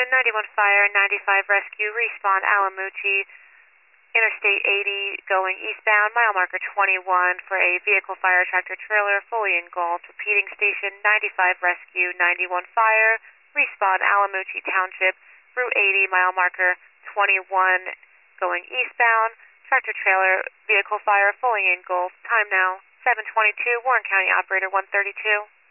Station 91 Fire, 95 Rescue, respawn Alamuti, Interstate 80 going eastbound, mile marker 21 for a vehicle fire tractor trailer fully engulfed. Repeating Station 95 Rescue, 91 Fire, respawn Alamuti Township, Route 80, mile marker 21 going eastbound, tractor trailer vehicle fire fully engulfed. Time now 7:22, Warren County Operator 132.